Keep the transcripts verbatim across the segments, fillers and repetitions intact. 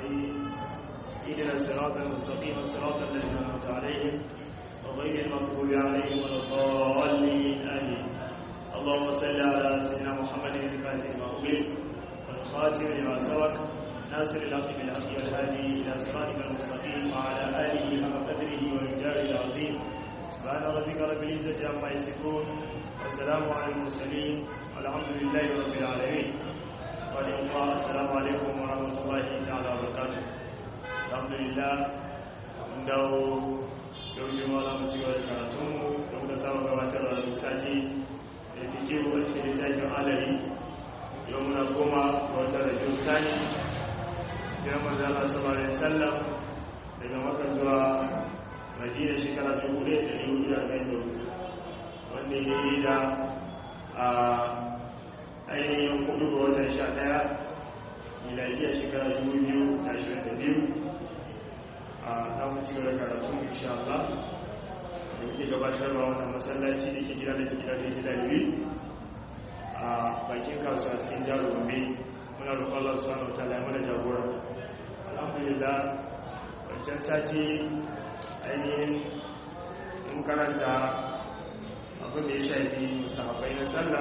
الرحيم اهدنا الصراط المستقيم صراط الذين أنعمت عليهم غير المغضوب عليهم ولا الضالين آمين. اللهم صل على سيدنا محمد الفاتح لما أغلق والخاتم لما سبق ناصر الحق بالحق والهادي إلى صراطك المستقيم وعلى آله حق قدره ومقداره العظيم. سبحان ربك رب العزة عما يصفون والسلام على المرسلين والحمد لله رب العالمين. والإخوة السلام عليكم ورحمة الله تعالى وبركاته. الحمد لله عنده يوجد الله مجيوة الكراتون كما سبق واتر المساجي يجيب الشريطات العالمي يومنا قوما واتر الجوساني جرم الله صلى الله عليه وسلم daga Makka zuwa Madina shekara dubu ɗaya da ɗari hudu da arba'in da hudu wanda ya yi da a ainihin kudu ga watan sha ɗaya miladiyar shekara dubu biyu da ashirin da biyu a namun cigaba da karatu insha Allah da muke gabatarwa wannan masallaci da ke gida da ke gida da ke dalibi a bakin kasuwa cikin jihar Gombe. Muna roƙon Allah subhanahu wataala ya mana jagora. Alhamdulillah wancan sati ainihin mun karanta abin da ya shafi musahabai na sallah,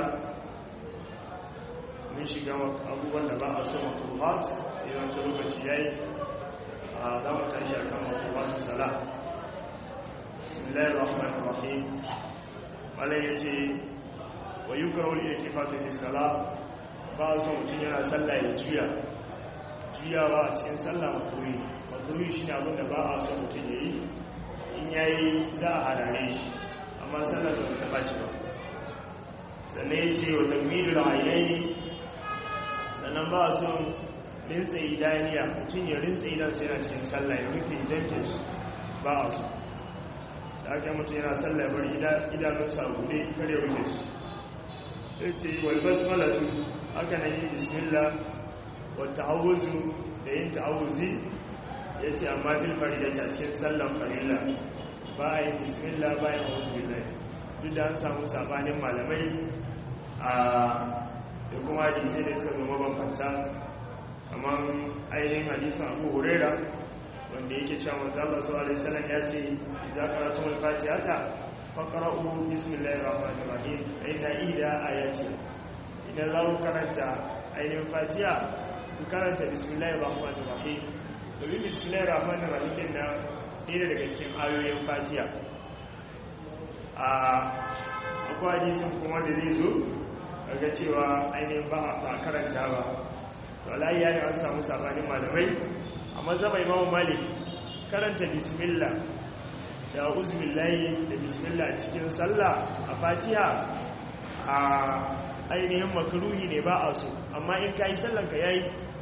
mun shiga abubuwan da ba a so makruhat sai wata lokaci yayi a za mu tashi a kan makruhatun salah. Bismillahir rahmanir rahim. Malai yace wa yukrahu al-iltifatu fi salah, ba a so mutum yana sallah ya juya juyawa a cikin sallah makruhi. Makruhi shine abin da ba a so mutum yayi, in yayi za a harare shi amma sallar sa ta baci ba. Sannan yace wa tamilul aynaini, sannan ba a so rinsa idaniya, mutum ya rinsa idan sai yana cikin sallah ya rufe idanke shi ba a so. Da aka mutum yana sallah ya bar idanunsa a buɗe kar ya rufe su. Sai ce wal basmalatu, haka nan yi bismillah wa ta'awuzu da yin ta'awuzi. Ya ce amma fil farida a cikin sallan farilla ba a yi bismillah ba a yi auzubillah, duk da an samu sabanin malamai a da kuma hadisai da suka zama bambanta, kamar ainihin hadisan Abu Huraira wanda yake cewa manzo Allah sallallahu alaihi wasallam ya ce idza qara'tumul fatihata faqra'u bismillahir rahmanir rahim inna ida ayati, idan za ku karanta ainihin fatiha ku karanta bismillahir rahmanir rahim. domin bismillahir rahmanir rahim din nan ne daga cikin ayoyin fatiha. a akwai hadisin kuma da zai zo daga cewa ainihin ba a karanta ba, to alayi ya ne an samu sabanin malamai. A mazhabar Imam Malik karanta bismillah da uzbillahi da bismillah cikin sallah a fatiha a ainihin makruhi ne ba a so, amma in kai sallan ka yayi.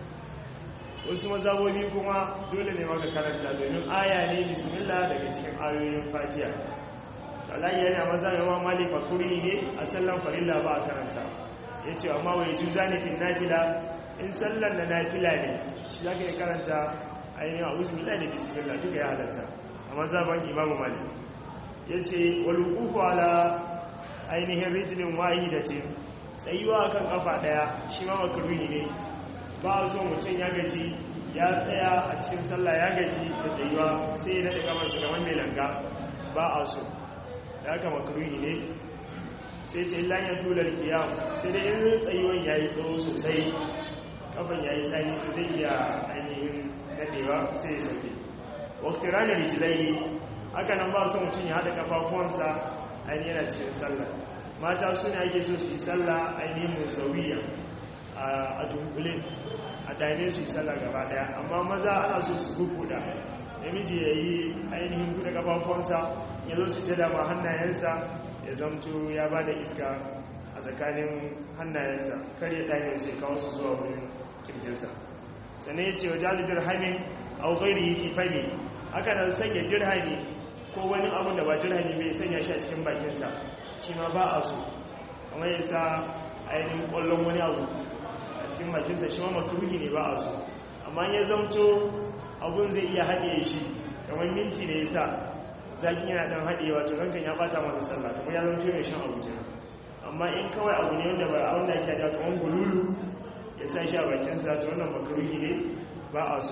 Wasu mazabobi kuma dole ne maka karanta domin aya ne bismillah daga cikin ayoyin fatiha. alayi ya ne a mazhabar Imam Malik makruhi ne a sallan farilla ba a karanta. yace amma wai juzani fil nafila, in sallan da nafila ne shi zaka yi karanta ainihin a'udhu da bismillah duka ya halatta a mazhaban Imam Malik. yace wal wuqufu ala ainihin rijlin wahidatin, tsayuwa kan kafa daya shi ma makruhi ne. ba a so mutum ya gaji ya tsaya a cikin sallah ya gaji da tsayuwa sai na daga masu da wanda langa, ba a so da haka makruhi ne. sai ce illa ya tular kiyam, sai da in tsayuwan ya yi tsawo sosai kafan ya yi tsani to zai iya ainihin nadewa sai ya sauke. wakti ranar rijilai, haka nan ba su mutum ya haɗa kafafuwansa ainihin yana cikin sallah. mata suna ake so su yi sallah ainihin musawiya a dunkule a daine su yi sallah gaba daya, amma maza ana so su bukuda, namiji ya yi ainihin buɗe kafafuwansa ya zo su ta dama hannayensa ya zamto ya ba da iska a tsakanin hannayensa, kar ya ɗane su ya kawo su zuwa wurin kirjinsa. sannan ya ce wa jali dirhamin au gairi yi fani, haka nan sanya dirhami ko wani abu da ba dirhami bai sanya shi a cikin bakinsa shi ma ba a so, kamar ya sa ainihin ƙwallon wani abu a cikin bakinsa shi ma makruhi ne ba a so. amma ya zamto abun zai iya haɗe shi, kamar minti ne ya sa zakin yana dan haɗewa to rankan ya bata masa sallah, kamar ya zama mai shan abu kenan. amma in kawai abu ne wanda ba a wanda ke da kamar gululu ya sa shi a bakin sa, to wannan makruhi ne ba a so.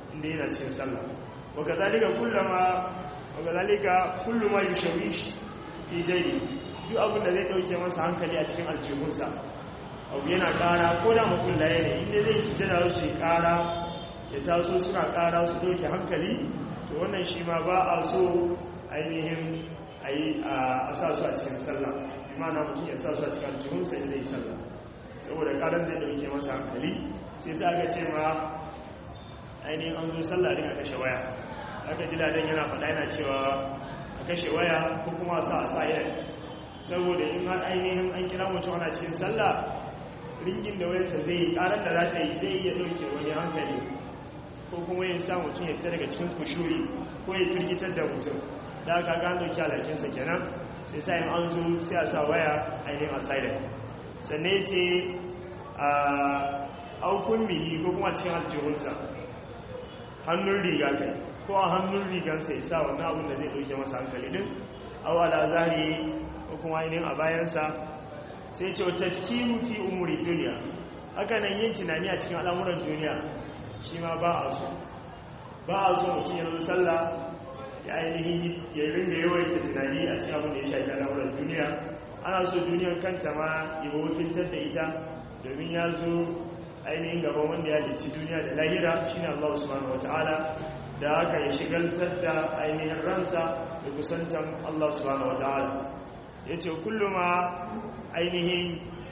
inda yana cikin sallah wa kazalika kullama wa kazalika kullu ma yushawish fi jaybi duk abin da zai dauke masa hankali a cikin aljihunsa abu yana kara ko da mukullaye ne inda zai sujjada su kara ya taso suna kara su dauke hankali to wannan shi ma ba a so ainihin ayi a sa su a cikin sallah imana mutum ya sa su a cikin aljihunsa inda zai sallah saboda karan zai dauke masa hankali sai za ga ce ma ainihin an zo sallah din a kashe waya aka ji ladan yana faɗa yana cewa a kashe waya ko kuma sa a sa yana saboda in har ainihin an kira mutum ana cikin sallah ringin da wayarsa zai yi karan da za ta yi zai iya ɗauke wani hankali ko kuma yin sa mutum ya fita daga cikin kushuri ko ya firgitar da mutum da aka gano ki alakinsa kenan sai sa yin an zo sai a sa waya ainihin a silent sannan ya ce a aukun mihi ko kuma cikin aljihunsa hannun riga kai ko a hannun rigansa ya sa wani abin da zai ɗauke masa hankali din awala zari ko kuma ainihin a bayansa sai ce wata kiru fi umuri duniya haka nan yin tunani a cikin al'amuran duniya shi ma ba a so ba a so mutum ya zo sallah ya ainihin ya ringa yawaita tunani a cikin abin da ya shafi al'amuran duniya ana so duniyar kanta ma ya wakiltar da ita domin ya zo ainihin gaban wanda ya lici duniya da lahira shine Allah subhanahu wataala da haka ya shigaltar da ainihin ransa da kusantan Allah subhanahu wataala yace kullu ma ainihin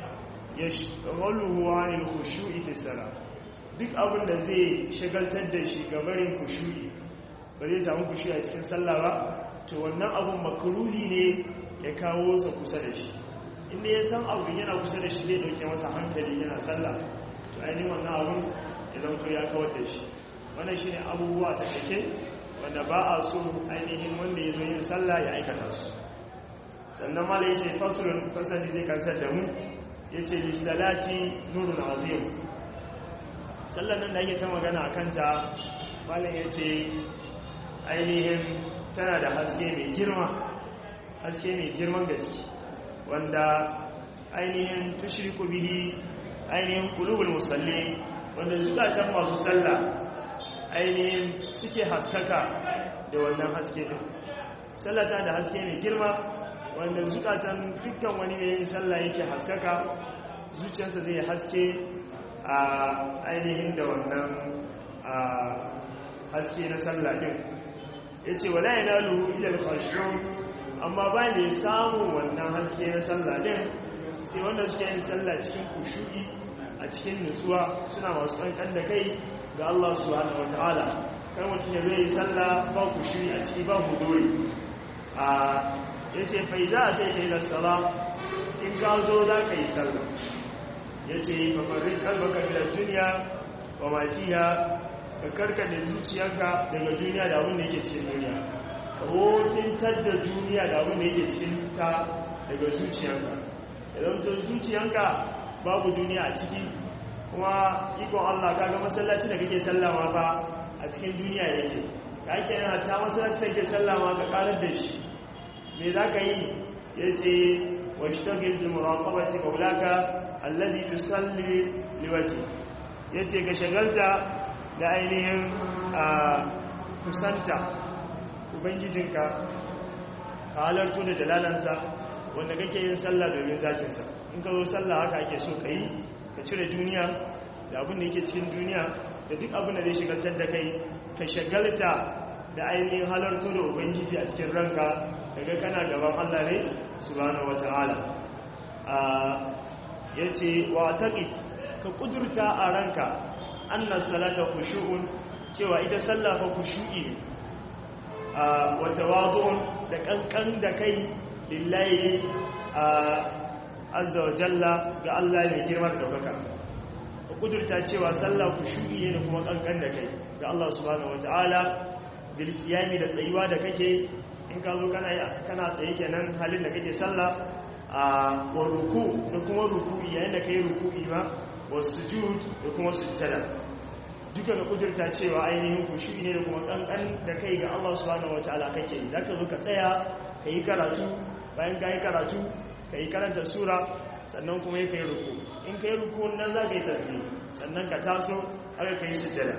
yashghaluhu 'anil khushu'i fi salat duk abin da zai shigaltar da shi gabarin khushu'i ba zai samu khushu'i a cikin sallah ba to wannan abun makruhi ne ya kawo sa kusa da shi inda ya san abu yana kusa da shi zai dauke masa hankali yana sallah to ainihin wannan abun ya zauto ya kawar da shi wannan shi ne abubuwa ta kake wanda ba a so ainihin wanda ya zo yin sallah ya aikata su sannan mala ya ce fasulun fasali zai kantar da mu ya ce lissalati nurun azim sallan nan da ake ta magana a kanta malin ya ce ainihin tana da haske mai girma haske mai girman gaske wanda ainihin tushriku bihi ainihin qulubul musalli wanda zukatan masu sallah ainihin suke haskaka da wannan haske din sallata da haske mai girma wanda zukatan dukkan wani mai yin sallah yake haskaka zuciyarsa zai haske a ainihin da wannan haske na sallah din yace wala yanalu illa al-khashu' amma ba ne samu wannan haske na sallah din sai wanda suke yin sallah cikin kushu'i a cikin nutsuwa suna masu kankan da kai ga Allah subhanahu wataala kar mutum ya zai sallah ba kushu'i a ciki ba huduri a yace fa iza ataita ila salat in ka zo za ka yi sallah yace fa farrik qalbaka ila dunya wa ma fiha ka karkade zuciyarka daga duniya da abin da yake cikin duniya ka wofintar da duniya da abin da yake cikin ta daga zuciyarka idan to zuciyarka babu duniya a ciki kuma ikon Allah kaga masallaci da kake sallama fa a cikin duniya yake ka ake yana ta masallaci da kake sallama ka karar da shi me zaka yi yace washtagil bi muraqabati mawlaka alladhi tusalli liwajhi yace ka shagalta da ainihin kusanta ubangijinka ka halarto da jalalansa wanda kake yin sallah domin zatinsa in ka zo sallah haka ake so ka yi ka cire duniya da abin da yake cikin duniya da duk abin da zai shigaltar da kai ka shagalta da ainihin halarto da ubangiji a cikin ranka daga kana gaban Allah ne subhanahu wata'ala yace wa taqit ka kudurta a ranka annas salata khushu'un cewa ita sallah fa khushu'i ne wa tawadhu'un da kankan da kai lillahi azza wa jalla ga Allah ne girma da daukaka ka kudurta cewa sallah khushu'i ne kuma kankan da kai ga Allah subhanahu wataala bil qiyami da tsayuwa da kake in ka zo kana kana tsaye kenan halin da kake sallah a wa ruku da kuma ruku'i yayin da kai ruku'i ma wasujud da kuma sujjada duka da kudurta cewa ainihin kushi ne da kuma kankan da kai ga Allah subhanahu wataala kake zaka zo ka tsaya kai karatu bayan kai karatu kai karanta sura sannan kuma kai ruku in kai ruku nan za ka yi tasbih sannan ka taso haka kai sujjada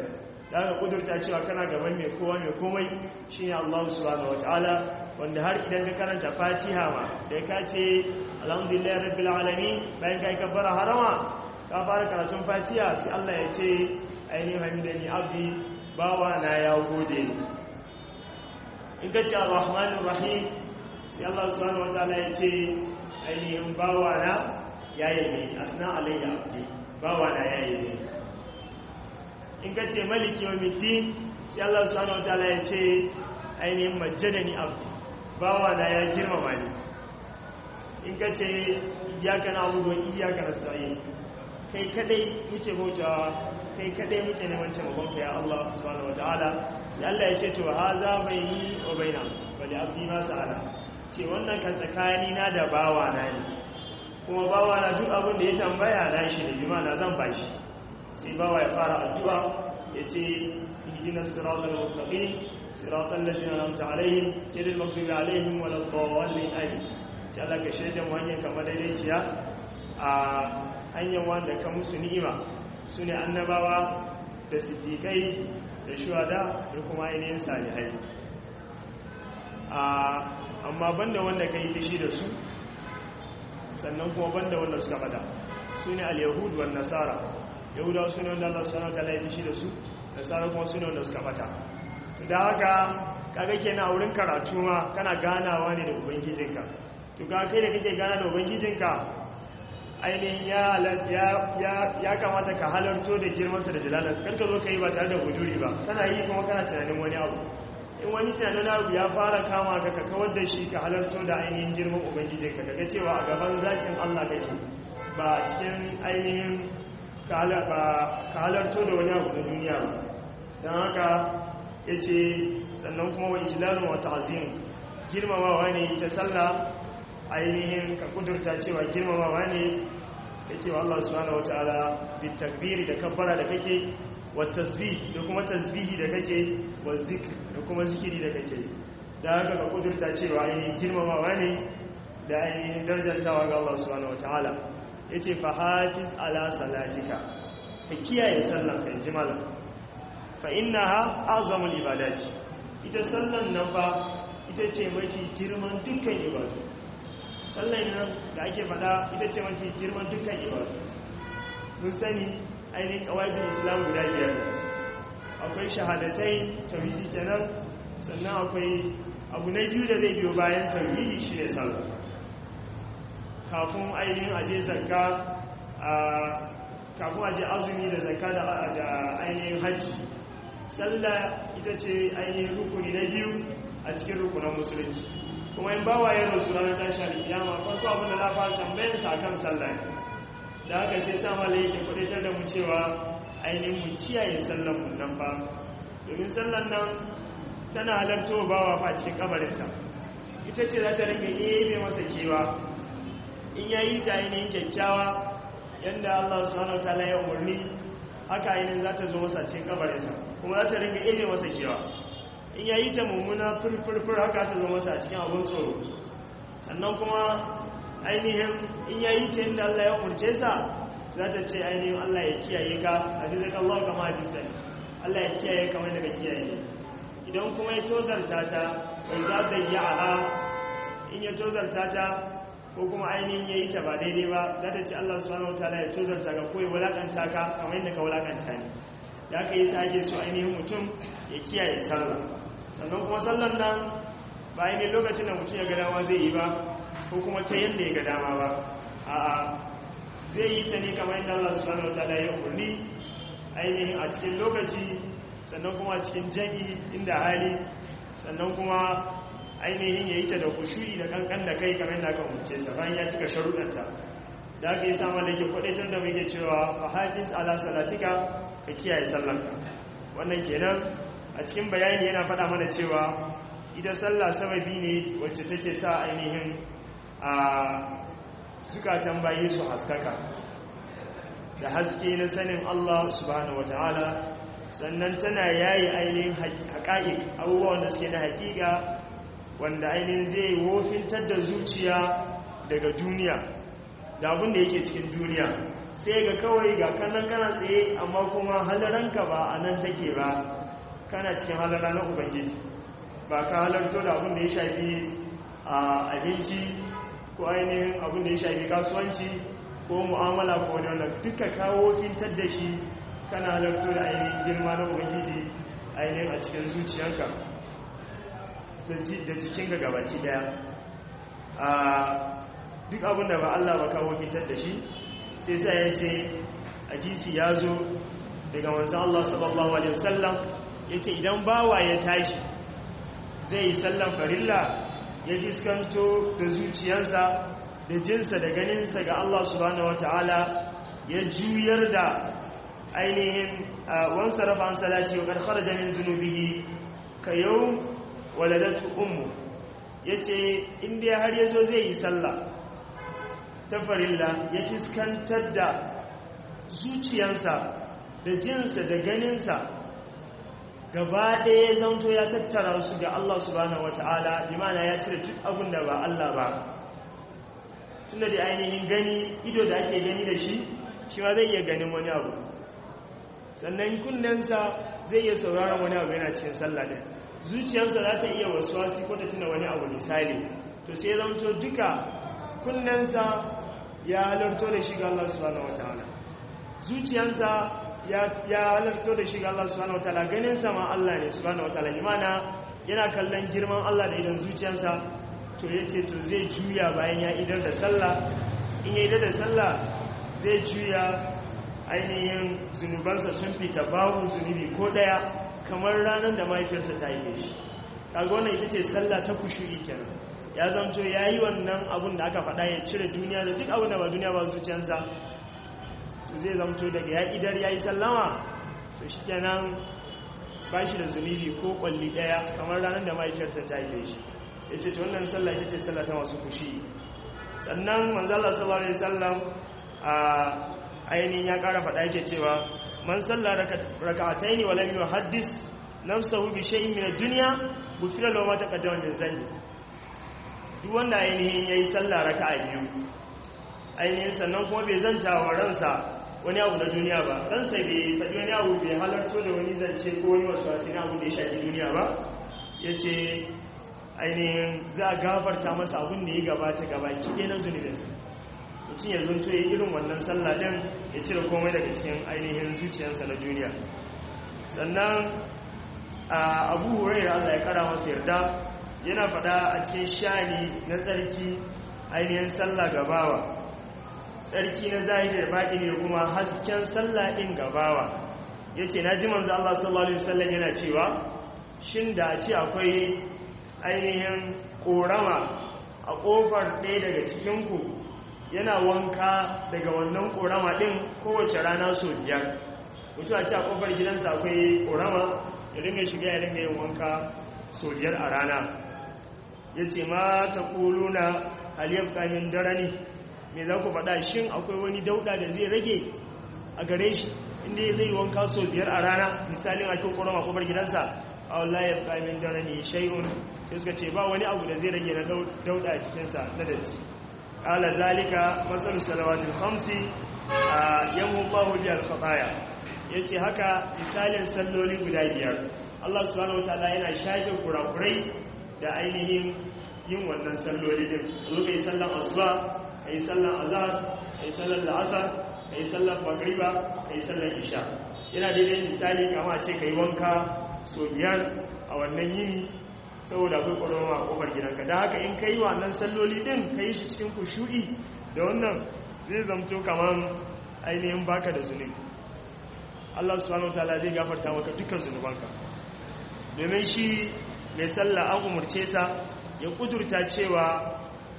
da aka kudurta cewa kana gaban mai kowa mai komai shine Allah subhanahu wataala, wanda har idan ka karanta Fatiha ma da ka ce alhamdulillahi rabbil alamin bayan kai kabbara harama ka fara karatun Fatiha sai Allah ya ce ainihin hamidani abdi bawa na ya gode ni. In ka ce arrahmanir rahim sai Allah subhanahu wataala ya ce ainihin bawa na ya yi asna alayya abdi bawa na ya yi. In ka ce maliki yawmiddin sai Allah subhanahu wataala ya ce ainihin majjadani abdi bawa na ya girmama ni. In ka ce iyyaka na'budu wa iyyaka nasta'in kai kadai muke bautawa kai kadai muke neman taimakon ka ya Allah subhanahu wataala sai Allah ya ce to haza baini wa baina wali abdi ma sa'ala, ce wannan kan tsakani na da bawa na ne, kuma bawa na duk abin da ya tambaya na shi ne, bima na zan bashi. Sai bawa ya fara addu'a ya ce ihdinas siratal mustaqim siratal ladzina an'amta alaihim ghayril maghdubi alaihim waladdallin amin. Sai Allah ka shaida mu hanyar kamar daidaiciya a hanyar wanda ka musu ni'ima su ne annabawa da siddiƙai da shuhada da kuma ainihin salihai, amma banda wanda ka yi fishi da su, sannan kuma banda wanda suka bada su ne al-yahud wa nasara. Yahudawa su ne wanda Allah subhanahu wataala ya fishi da su, nasara kuma su ne wanda suka bata. Da haka kaga kenan a wurin karatu ma kana ganawa ne da ubangijinka, to ga kai da kake gana da ubangijinka ainihin ya kamata ka halarto da girmansa da jalalarsa, karka zo ka yi ba tare da hujuri ba, kana yi kuma kana tunanin wani abu. In wani tunanin abu ya fara kama ka ka kawar da shi, ka halarto da ainihin girman ubangijinka, kaga cewa a gaban zakin Allah kake, ba cikin ainihin ka halarto da wani abu na duniya ba. Don haka ya ce sannan kuma wa ijlalun wa ta'zim, girmamawa ne ta sallah ainihin ka kudurta cewa girmamawa ne kake wa Allah subhanahu wataala bi takbiri da kabbara da kake, wa tasbih da kuma tasbihi da kake, wa zikr da kuma zikiri da kake. Da haka ka kudurta cewa ainihin girmamawa ne da ainihin darajantawa ga Allah subhanahu wataala. Yace fa hafiz ala salatika, ka kiyaye sallan ka ji malam, fa innaha azamul ibadati, ita sallan nan fa ita ce mafi girman dukkan ibadu. Sallan nan da ake fada ita ce mafi girman dukkan ibadu. Mun sani ainihin kawaidin Islam guda biyar, akwai shahadatai tauhidi kenan, sannan akwai abu na biyu da zai biyo bayan tauhidi shi ne sallah. Kafin ainihin aje zakka, kafin aje azumi da zakka da ainihin hajji, sallah ita ce ainihin rukuni na biyu a cikin rukunan musulunci. Kuma in bawa ya rasu ranar tashi alkiyama, farko abin da na fara tambayar sa kan sallah, da haka sai sa malai yake kudatar da mu cewa ainihin mu kiyaye sallan mun nan ba, domin sallan nan tana halartowa bawa fa cikin kabarinsa. Ita ce za ta rage ebe masa kewa in yayi ta ainihin kyakkyawa yanda Allah subhanahu wataala ya umarni, haka ainihin za ta zo masa cikin kabarinsa, kuma za ta rage ebe masa kewa. In yayi ta mummuna furfurfur haka ta zo masa a cikin abin tsoro. Sannan kuma ainihin in yayi ta yadda Allah ya umarce sa, za ta ce ainihin Allah ya kiyaye ka, hadizai ka Allah kama hadisai, Allah ya kiyaye kamar daga kiyaye. Idan kuma ya tozarta ta, bai za ta yi a in ya tozarta ta ko kuma ainihin ya yi ta ba daidai ba, za ta ce Allah subhanahu wataala ya tozarta ka ko ya wulakanta ka kamar yadda ka wulakanta ne. Da aka yi sa ake so ainihin mutum ya kiyaye sallah. Sannan kuma sallan nan ba ainihin lokacin da mutum ya ga dama zai yi ba, ko kuma ta yadda ya ga dama ba, a'a zai yi ta ne kamar yadda Allah subhanahu wataala ya umarni ainihin a cikin lokaci, sannan kuma a cikin jami'i inda hali, sannan kuma ainihin ya yi ta da kushuri da kankan da kai kamar yadda aka umarce sa bayan ya cika sharuɗanta. Da aka yi samun da ke kwaɗaitar da muke cewa fa hafiz ala salatika, ka kiyaye sallanka. Wannan kenan a cikin bayani yana faɗa mana cewa ita sallah sababi ne wacce take sa ainihin a zukatan bayi su haskaka da haske na sanin Allah subhanahu wataala, sannan tana yayi ainihin haƙa'iq, abubuwan da suke na haƙiƙa wanda ainihin zai wofintar da zuciya daga duniya da abin da yake cikin duniya, sai sai ga kawai ga kanan kana tsaye amma kuma halaranka ba a nan take ba, kana cikin halara na ubangiji, ba ka halarto da abin da ya shafi a abinci ko ainihin abin da ya shafi kasuwanci ko mu'amala ko wani wannan duka kawo fintar da shi, kana halarto da ainihin girma na ubangiji ainihin a cikin zuciyanka da jikinka gabaki daya. A duk abin da ba Allah ba kawo fitar da shi, sai sai ya ce hadisi ya zo daga manzon Allah sallallahu alaihi wasallam yace idan bawa ya tashi zai yi sallan farilla ya diskanto da zuciyarsa da jinsa da ganinsa ga Allah subhanahu wataala, ya juyar da ainihin wansa rafa an salati wa kad kharaja min zunubihi ka yau waladatu ummu, yace inda har yazo zai yi sallah ta farilla ya fiskantar da zuciyarsa da jinsa da ganinsa gaba ɗaya zanto ya tattara su ga Allah subhanahu wata'ala, limana ya cire duk abin da ba Allah ba. Tunda da ainihin gani ido da ake gani da shi shi ma zai iya ganin wani abu, sannan kunnensa zai iya sauraron wani abu yana cikin sallah ɗin, zuciyarsa za ta iya wasuwasi ko ta tuna wani abu misali, to sai zanto duka kunnensa ya halarto da shi ga Allah subhanahu wataala, zuciyarsa ya halarto da shi ga Allah subhanahu wataala, ganinsa ma Allah ne subhanahu wataala, imana yana kallon girman Allah da idan zuciyarsa, to yace to zai juya bayan ya idar da sallah, in ya idar da sallah zai juya ainihin zunubansa sun fita babu zunubi ko daya, kamar ranar da mahaifiyarsa ta yi shi. Kaga wannan ita ce sallah ta kushu'i kenan, ya zamto ya yi wannan abun da aka faɗa ya cire duniya da duk abun da ba duniya ba zuciyarsa, to zai zamto daga ya idar ya yi sallama, to shi kenan ba shi da zunubi ko kwalli ɗaya kamar ranar da mahaifiyarsa ta yi shi. Ya ce ta wannan sallah ita ce sallah ta masu kushi. Sannan manzala sallallahu alaihi wasallam a ainihin ya ƙara faɗa yake cewa man sallah raka'ataini wa lam yuhaddis nafsahu bi shay'in min ad-dunya gufira lahu ma taqaddama min dhanbi. Duk wanda ainihin yayi sallah raka'a biyu ainihin sannan kuma bai zanta wa ransa wani abu na duniya ba, ransa bai faɗi wani abu, bai halarto da wani zance ko wani wasu wasu na abu da ya shafi duniya ba, yace ainihin za a gafarta masa abin da ya gabata gabaki ɗaya na zunubinsa. Mutum ya zunto ya irin wannan sallah ɗin ya cire komai daga cikin ainihin zuciyarsa na duniya. Sannan abu hurairah Allah ya kara masa yarda yana faɗa a cikin shani na tsarki ainihin sallah gabawa, tsarki na zahiri da baɗini da kuma hasken sallah ɗin gabawa. Ya ce na ji manzo Allah sallallahu alaihi wasallam yana cewa shin da a ce akwai ainihin ƙorama a ƙofar ɗaya daga cikinku yana wanka daga wannan ƙorama ɗin kowace rana sau biyar. Mutu a ce a ƙofar gidansa akwai ƙorama ya ringa shiga ya ringa yin wanka sau biyar a rana. Ya ce ma ta ƙulu na haliyar kamin darani, me za ku faɗa, shin akwai wani dauɗa da zai rage a gare shi inda ya zai wanka sau biyar a rana, misalin ake ƙorama ƙofar gidansa, a wallahi kamin darani shay'un, sai suka ce ba wani abu da zai rage na dauɗa a cikinsa na datti. Ƙala zalika masalu salawatul khamsi a yammu Allahu bi al-khataya. Yace haka misalin salloli guda biyar, Allah subhanahu wataala yana shafe kurakurai da ainihin yin wannan salloli din. Zo kai sallan asuba, kai sallan azhar, kai sallan la'asar, kai sallan magriba, kai sallan isha. Yana daidai misali kama ce kai wanka so biyar a wannan yini saboda akwai ƙwararwa a ƙofar gidanka. Da haka in ka yi wannan salloli ɗin ka yi shi cikin kushu'i da wannan zai zamto kamar ainihin baka da zunubi. Allah subhanahu wataala zai gafarta maka dukkan zunubanka, domin shi mai sallah an umarce sa ya kudurta cewa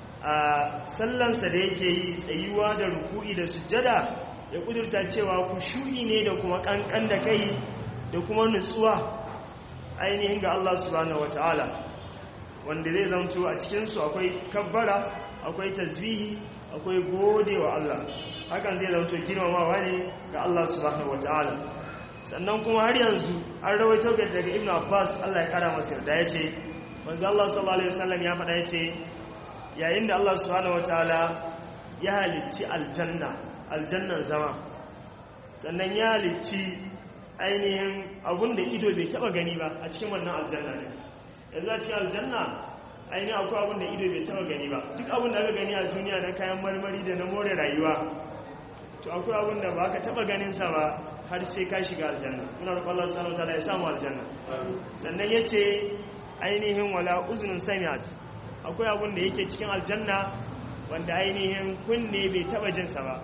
a sallansa da yake yi tsayuwa da ruku'i da sujjada, ya kudurta cewa kushu'i ne da kuma kankan da kai da kuma nutsuwa ainihin ga Allah subhanahu wataala, wanda zai zamto a cikinsu akwai kabbara, akwai tasbihi, akwai gode wa Allah. Hakan zai zamto girmamawa ne ga Allah subhanahu wataala. Sannan kuma har yanzu an rawaito daga Ibn Abbas Allah ya kara masa yarda, yace manzo Allah sallallahu alaihi wasallam ya faɗa yace yayin da Allah subhanahu wataala ya halicci aljanna aljannan zama, sannan ya halicci ainihin abun da ido bai taba gani ba a cikin wannan aljanna ne. Yanzu a cikin aljanna ainihin akwai abun da ido bai taba gani ba. Duk abun da aka gani a duniya na kayan marmari da na more rayuwa, to akwai abun da ba ka taba ganin sa ba har sai ka shiga aljanna. Muna roƙon Allah subhanahu wataala ya samu aljanna. Sannan yace ainihin wala uznun sami'at, akwai abun da yake cikin aljanna wanda ainihin kunne bai taba jin sa ba.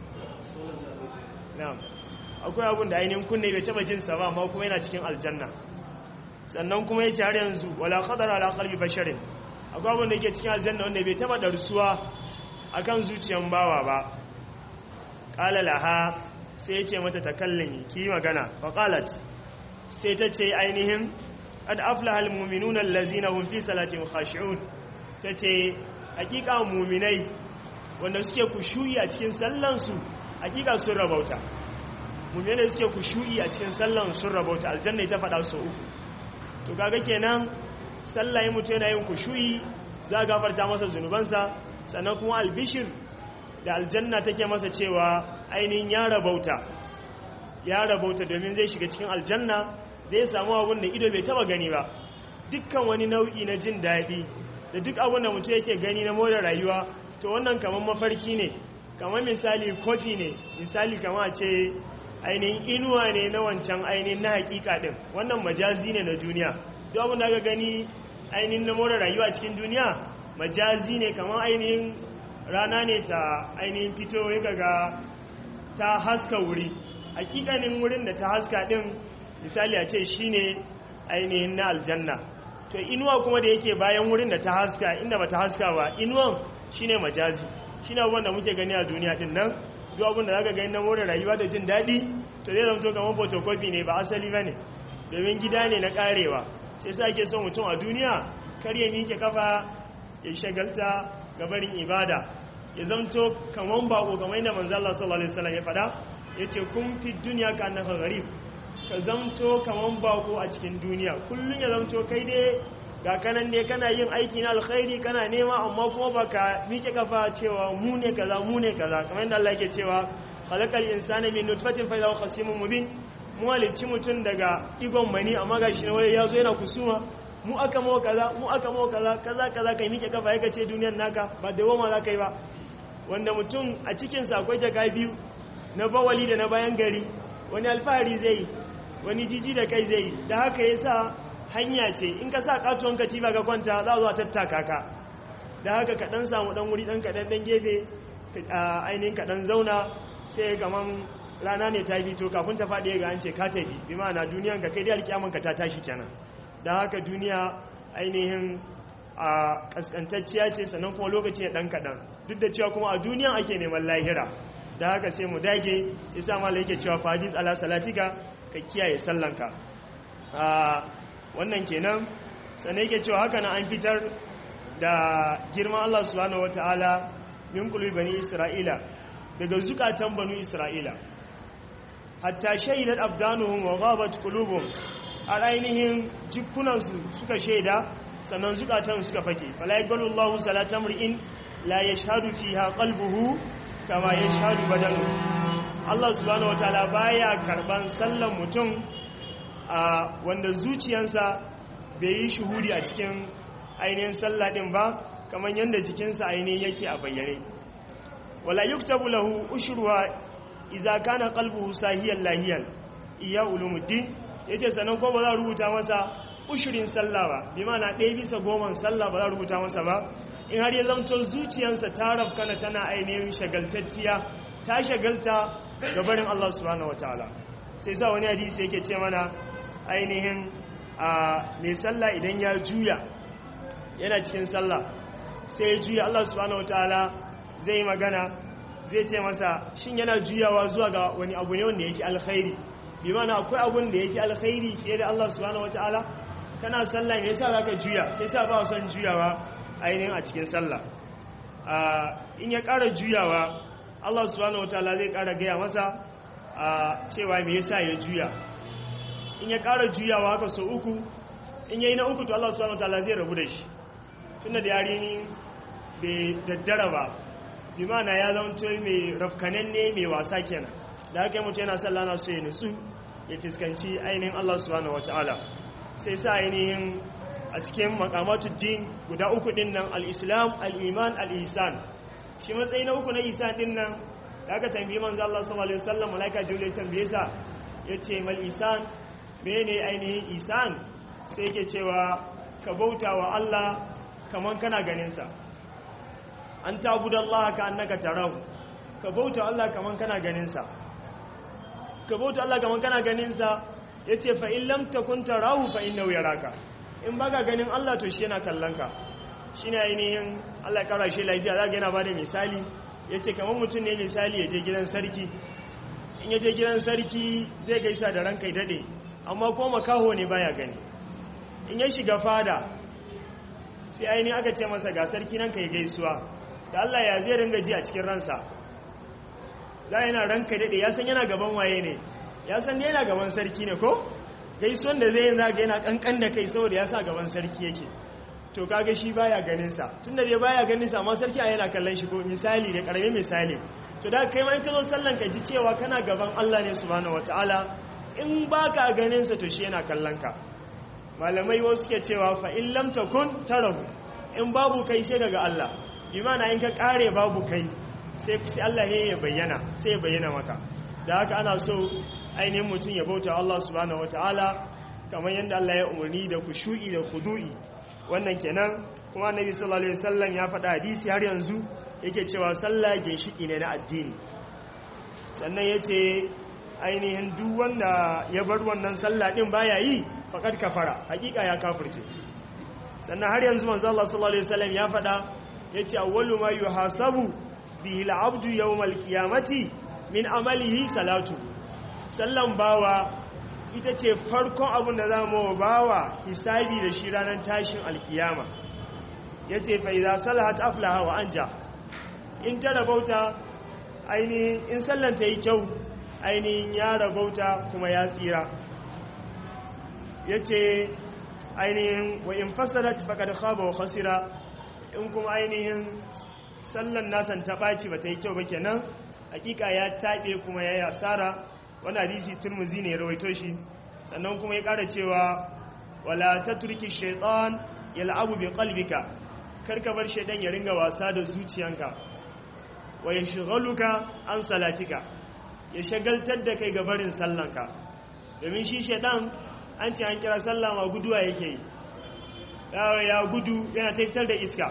Na'am, akwai abun da ainihin kunne bai taba jin sa ba amma kuma yana cikin aljanna. Sannan kuma yace har yanzu wala khadara ala qalbi basharin, akwai abun da yake cikin aljanna wanda bai taba darsuwa akan zuciyan bawa ba. Qala laha, sai yace mata takallimi, ki magana. Fa qalat, sai ta ce ainihin qad aflaha almu'minuna allazina hum fi salatihim khashi'un, tace hakika mu'minai wanda suke kushuyi a cikin sallansu hakika sun rabauta. Mu'minai suke kushuyi a cikin sallan sun rabauta. Aljanna ita faɗa su uku. To kaga kenan sallaye mutum yana yin kushuyi za a gafarta masa zunubansa, sannan kuma albishir da aljanna take masa cewa ainihin ya rabauta, ya rabauta domin zai shiga cikin aljanna, zai samu abin da ido bai taba gani ba. Dukkan wani nau'i na jin daɗi da duk abin da mutum yake gani na more rayuwa, to wannan kamar mafarki ne, kamar misali kofi ne, misali kamar ce ainihin inuwa ne na wancan ainihin na hakika din. Wannan majazi ne na duniya. Duk abin da aka gani ainihin na more rayuwa cikin duniya majazi ne, kamar ainihin rana ne ta ainihin fito ya ga ta haska wuri. Hakikanin wurin da ta haska din misali a ce shine ainihin na aljanna. To inuwa kuma da yake bayan wurin da ta haska inda ba ta haska ba, inuwan shine majazi, shine abin da muke gani a duniya din nan. Duk abin da zaka gani na more rayuwa da jin daɗi, to zai zama to kamar photocopy ne, ba asali bane, domin gida ne na karewa. Sai sa ake son mutum a duniya kar ya miƙe kafa ya shagalta gabarin ibada, ya zamto kaman bako, kamar yadda manzo Allah sallallahu alaihi wasallam ya faɗa, yace kun fi dunya ka annaka gharib, ka zamto kaman bako a cikin duniya. Kullun ya zamto kai dai ga kanan ne kana yin aiki na alkhairi kana nema, amma kuma baka miƙe kafa cewa mu ne kaza mu ne kaza, kamar yadda Allah yake cewa khalaqal insana min nutfatin fa idha khasimun mubin, mu halicci mutum daga digon mani amma gashi ne wai yazo yana kusuma, mu aka mawa kaza mu aka mawa kaza kaza kaza, kai miƙe kafa yake ce duniyar naka ba da goma za ka yi ba. Wanda mutum a cikin sa akwai jaka biyu na bawali da na bayan gari, wani alfahari zai, wani jiji da kai zai. Da haka yasa hanya ce in ka sa katuwan katifa ka kwanta za zuwa tattaka ka. Da haka ka dan samu dan wuri dan kadan dan gefe ainihin ka dan zauna, sai kaman rana ne ta fito kafin ta faɗi ga an ce ka tafi, bi ma'ana duniyan ka kai dai alƙiyaman ka ta tashi kenan. Da haka duniya ainihin a kaskantacciya ce, sannan kuma lokaci ne dan kadan, duk da cewa kuma a duniyan ake neman lahira. Da haka sai mu dage, sai sa malai yake cewa fadis ala salatika, ka kiyaye sallanka. Wannan kenan. Sannan yake cewa haka na an fitar da girman Allah subhanahu wataala min qulubi bani Isra'ila, daga zukatan bani Isra'ila, hatta shahidat abdanuhum wa ghabat qulubuhum, a ainihin jikunansu suka shaida sannan zukatan suka fake. Fala yaqbalu Allahu salata mar'in la yashhadu fiha qalbuhu kama yashhadu badanu. Allah subhanahu wataala baya karban sallan mutum a wanda zuciyansa bai yi shuhudi a cikin ainihin sallah din ba, kamar yadda jikinsa ainihin yake a bayyane. Wala yuktabu lahu ushruha idza kana qalbuhu sahiyan lahiyan, iya ulumuddin yace sanan ko ba za rubuta masa ushurin sallah ba, bi ma'ana ɗaya bisa goma sallah ba za rubuta masa ba, in har ya zamto zuciyansa ta rafkana tana ainihin shagaltacciya, ta shagalta gabarin Allah subhanahu wataala. Sai sa wani hadisi yake ce mana ainihin a mai sallah idan ya juya yana cikin sallah sai ya juya, Allah subhanahu wataala zai yi magana, zai ce masa shin yana juyawa zuwa ga wani abu ne wanda yake alkhairi, bi mana akwai abun da yake alkhairi fiye da Allah subhanahu wataala. Kana sallah me yasa zaka juya? Sai sa ba son juyawa ainihin a cikin sallah. In ya ƙara juyawa, Allah subhanahu wataala zai ƙara gaya masa cewa me yasa ya juya. In ya ƙara juyawa haka so uku, in yayi na uku to Allah subhanahu wataala zai rabu da shi, tunda da yarin bai daddara ba, bi ma'ana ya zanto mai rafkananne mai wasa kenan da haka mutum yana sallah na so ya nutsu ya fuskanci ainihin Allah subhanahu wataala sai sa ainihin a cikin makamatud din guda uku din nan al-islam al-iman al-ihsan shi matsayi na uku na ihsan din nan da aka tambayi manzo Allah sallallahu alaihi wasallam malaika jibril tambaye sa yace mal ihsan mene ainihin ihsan sai yake cewa ka bauta wa Allah kaman kana ganin sa an ta'budallaha ka annaka tarahu ka bauta wa Allah kaman kana ganin sa ka bauta Allah kaman kana ganin sa yace fa in lam takun tarahu fa innahu yaraka in baka ganin Allah to shi yana kallon ka shine ainihin Allah ya kara shi lafiya zaka yana bada misali yace kaman mutum ne misali ya je gidan sarki in ya je gidan sarki zai gaisa da ranka dade amma ko makaho ne baya gani in ya shiga fada sai ainihin aka ce masa ga sarki nan kai gaisuwa da Allah ya zai ringa ji a cikin ransa za yana ranka dade ya san yana gaban waye ne ya san ne yana gaban sarki ne ko gaisuwan da zai yin zaga yana kankan da kai saboda ya sa gaban sarki yake to kaga shi baya ganin sa tunda dai baya ganin sa amma sarki yana kallon shi ko misali da karamin misali to da kai ma in ka zo sallan ka ji cewa kana gaban Allah ne subhanahu wataala in baka ganin sa to shi yana kallon ka malamai wasu suke cewa fa in lam takun tarahu in babu kai sai daga Allah bi ma'ana in ka kare babu kai sai Allah ya bayyana sai ya bayyana maka da haka ana so ainihin mutum ya bauta Allah subhanahu wataala kamar yadda Allah ya umarni da kushu'i da khudu'i wannan kenan kuma Annabi sallallahu alaihi wasallam ya faɗa hadisi har yanzu yake cewa sallah ginshiki ne na addini sannan yace ainihin duk wanda ya bar wannan sallah din baya yi faqad kafara hakika ya kafirce sannan har yanzu manzo Allah sallallahu alaihi wasallam ya faɗa yace awwalu ma yuhasabu bihi al-abdu yawm al-qiyamati min amalihi salatu sallan bawa ita ce farkon abin da za mu bawa hisabi da shi ranar tashin alkiyama ya ce fa'iza salahat aflaha wa anja in ta rabauta ainihin in sallan ta yi kyau ainihin ya rabauta kuma ya tsira ya ce ainihin wa in fasalat faƙad khaba wa khasira in kuma ainihin sallan nasan ta ɓaci ba ta yi kyau ba kenan hakika ya taɓe kuma ya yi asara wani hadisi turmuzi ne ya rawaito shi sannan kuma ya ƙara cewa wala ta turki shaitan ya la'abu bi qalbika karka bar shaitan ya ringa wasa da zuciyanka wa ya shigaluka an salatika ya shagaltar da kai gabarin sallanka domin shi shaitan an ce an kira sallah ma guduwa yake yi ya gudu yana tafitar da iska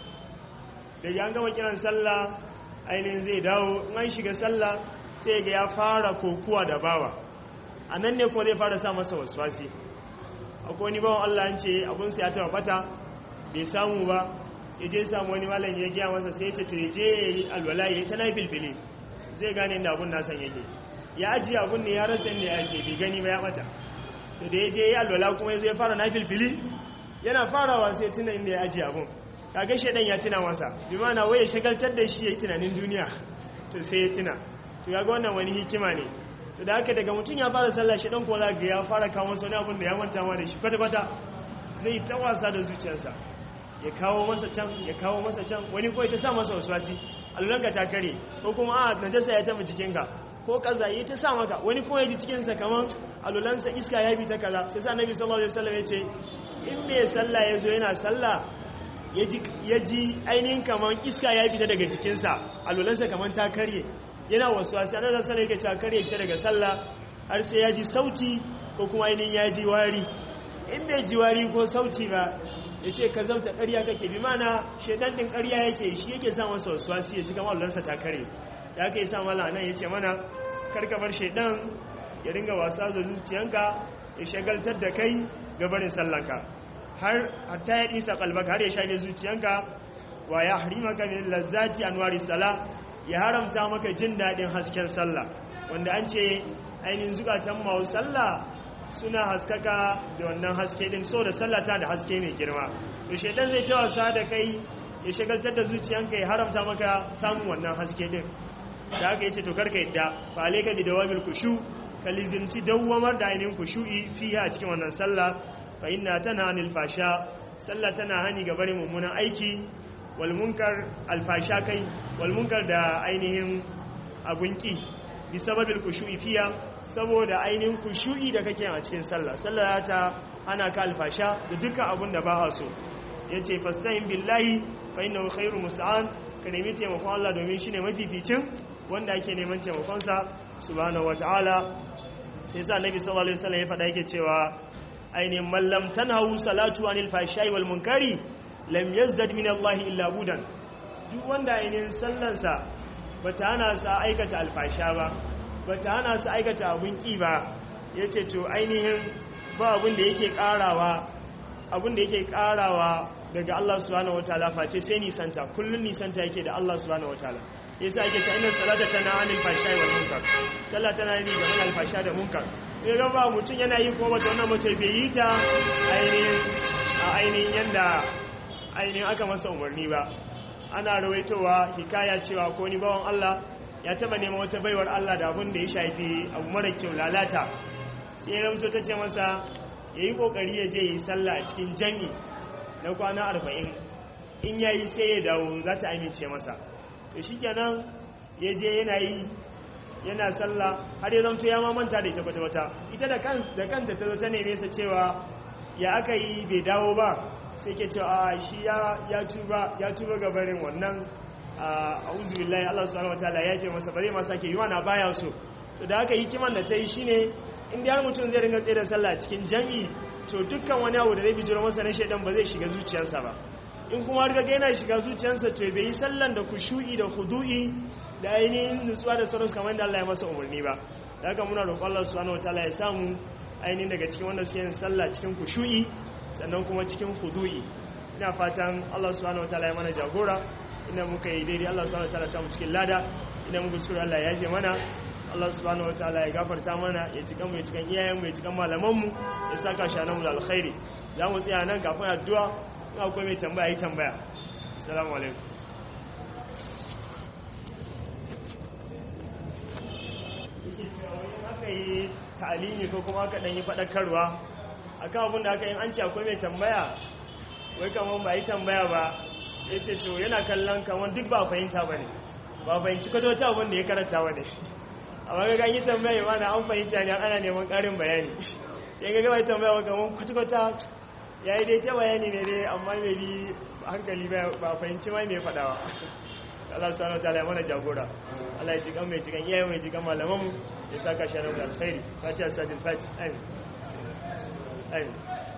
da ya gama kiran sallah ainihin zai dawo in an shiga sallah sai ga ya fara kokuwa da bawa a nan ne kuma zai fara sa masa waswasi akwai wani bawan Allah an ce abinsa ya taba fata bai samu ba ya je samu wani malam ya gaya masa sai ya ce to ya je ya yi alwala ya yi ta na filfili zai gane inda abun nasan yake ya ajiye abun ne ya rasa inda ya ce bai gani ba ya bata to da ya je ya yi alwala kuma ya zo ya fara na filfili yana farawa sai tuna inda ya ajiye abun kaga shedan ya tuna masa bi ma'ana waye shagaltar da shi yayi tunanin duniya to sai ya tuna to kaga wannan wani hikima ne to da haka daga mutun ya fara sallah shedan ko zaka ya fara kawo masa wani abun da ya manta ma da shi kwata kwata zai ta wasa da zuciyarsa ya kawo masa can ya kawo masa can wani ko ya ta sa masa waswasi allanka ta kare ko kuma a najasa ya taba jikinka ko kaza yi ta sa maka wani ko ya ji cikin sa kaman alulansa iska ya bi ta kaza sai sa annabi sallallahu alaihi wasallam ya ce in me sallah yazo yana sallah ya ji ainihin kamar iska ya fita daga jikinsa alulansa kamar ta karye yana wasu wasu ana zasar yake ta karye fita daga sallah har sai ya ji sauti ko kuma ainihin ya ji wari in bai ji wari ko sauti ba ya ce ka zamta karya kake bi mana shaidan din karya yake shi yake sa masa wasu wasu ya ci kamar alulansa ta karye da aka yi sa mala nan ya ce mana karkamar shaidan ya ringa wasa da zuciyanka ya shagaltar da kai gabarin sallanka har hatta ya isa kalbaka har ya shafe zuciyanka wa ya harimaka min lazzati anwari sala ya haramta maka jin dadin hasken sallah wanda an ce ainihin zukatan mawu sallah suna haskaka da wannan haske din so da sallah ta da haske mai girma to shedan zai ta wasa da kai ya shagaltar da zuciyanka ya haramta maka samun wannan haske din da haka yace to karka yadda fa alayka bi dawabil kushu kalizimti dawwamar da ainihin kushu'i fiha a cikin wannan sallah fa inna tana anil fasha sallah tana hani ga bari mummunan aiki wal munkar alfasha kai wal munkar da ainihin abunki bi sababil khushu'i fiya saboda ainihin khushu'i da kake a cikin sallah sallah ta ana ka alfasha da dukkan abun da ba a so yace fasta'in billahi fa innahu khairu musta'an ka nemi taimakon Allah domin shine mafificin wanda ake neman taimakon sa subhanahu wataala sai sa annabi sallallahu alaihi wasallam ya faɗa yake cewa ainihin mallam tanhahu salatu anil fahsha'i wal munkari lam yazdad min Allah illa budan duk wanda ainihin sallansa bata hana sa aikata alfasha ba bata hana sa aikata abun ki ba yace to ainihin ba abun da yake karawa abun da yake karawa daga Allah subhanahu wataala face sai nisanta kullun nisanta yake da Allah subhanahu wataala yasa ake cewa inna salata tana anil fahsha'i wal munkar sallah tana yi ga alfasha da munkar sai ga ba mutun yana yi ko wata wannan mace bai yi ta ainihin a ainihin yanda ainihin aka masa umarni ba ana rawaitowa hikaya cewa ko ni bawan Allah ya taba neman wata baiwar Allah da abin da ya shafi abu mara kyau lalata sai ya ramto ta ce masa yayi kokari ya je yi sallah a cikin jami na kwana arba'in in yayi sai ya dawo za ta amince masa to shikenan ya je yana yi yana sallah har ya zamto ya mamanta da ita kwata-kwata ita da kanta ta zo ta neme sa cewa ya aka yi bai dawo ba sai ke cewa shi ya tuba ya tuba gabarin wannan a'udhu billahi Allah subhanahu wataala ya ce masa ba zai ma sake yi wana baya so to da aka yi kiman da ta yi shine in har mutum zai ringa tsaye da sallah cikin jami'i to dukkan wani abu da zai bijiro masa na shaidan ba zai shiga zuciyarsa ba in kuma har ga yana shiga zuciyarsa to bai yi sallan da kushu'i da khudu'i da ainihin nutsuwa da sauransu kamar da Allah ya masa umarni ba da haka muna roƙon Allah subhanahu wataala ya samu ainihin daga cikin wanda suke yin sallah cikin kushu'i sannan kuma cikin khudu'i ina fatan Allah subhanahu wataala ya mana jagora ina muka yi daidai Allah subhanahu wataala ta mu cikin lada ina muka sura Allah ya yafe mana Allah subhanahu wataala ya gafarta mana ya cikan mu ya cikan iyayen mu ya cikan malaman mu ya saka shanan mu da alkhairi za mu tsaya nan kafin addu'a ina akwai mai tambaya yi tambaya assalamu alaikum yi ta'alimi ko kuma aka dan yi fadakarwa akan abin da aka yi an ce akwai mai tambaya wai kaman ba yi tambaya ba yace to yana kallon kaman duk ba fahimta bane ba fahimci kwato ta abin da ya karanta bane amma ga yi tambaya ma na an fahimta ne ana neman karin bayani sai ga gaba tambaya kaman kwato kwata yayi dai ta bayani ne dai amma mai bi hankali ba fahimci mai mai fadawa Allah subhanahu wa ta'ala ya mana jagora Allah ya ji kan mai ji kan iyayen mai ji kan malamanmu ya saka shi da alkhairi fatiha sadil fatiha amin amin